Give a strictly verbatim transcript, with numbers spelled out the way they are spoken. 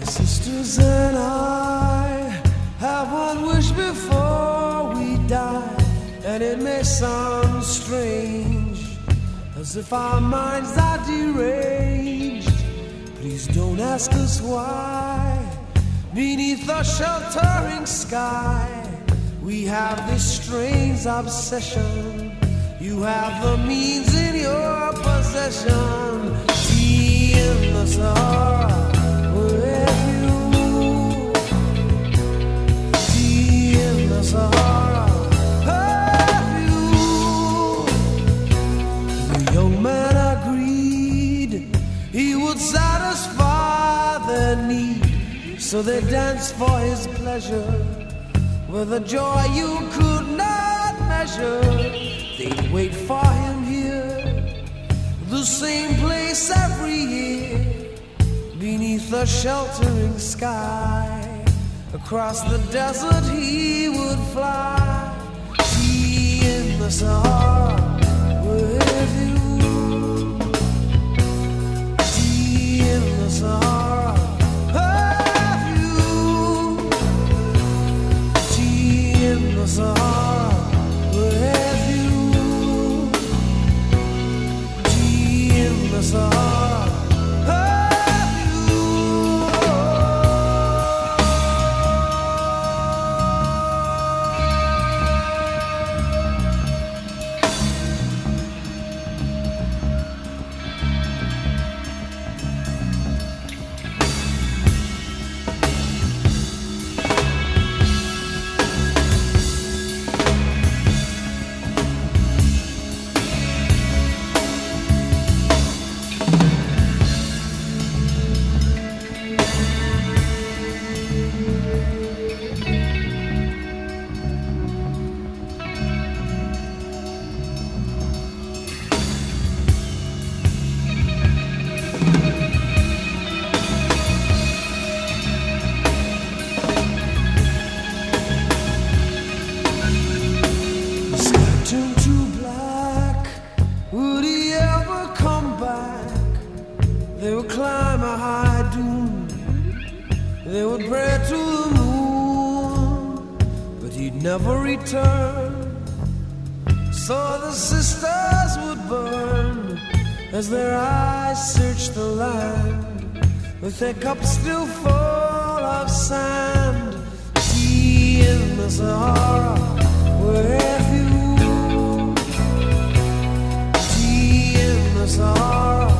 Sisters and I have one wish before we die, and it may sound strange, as if our minds are deranged. Please don't ask us why. Beneath the sheltering sky, we have this strange obsession. You have the means in your possession. Tea in the Sahara, wherever you move. Tea in the Sahara, wherever you move. The young man agreed he would satisfy their need, so they danced for his pleasure with a joy you could not measure. They'd wait for him here, the same place every year, beneath the sheltering sky. Across the desert he would fly. Tea in the Sahara, wherever you. Tea in the Sahara, wherever you. Tea in the Sahara, wherever you. Tea in the Sahara. Never return, so the sisters would burn as their eyes searched the land with their cups still full of sand. Tea in the Sahara, wherever you. Tea in the Sahara,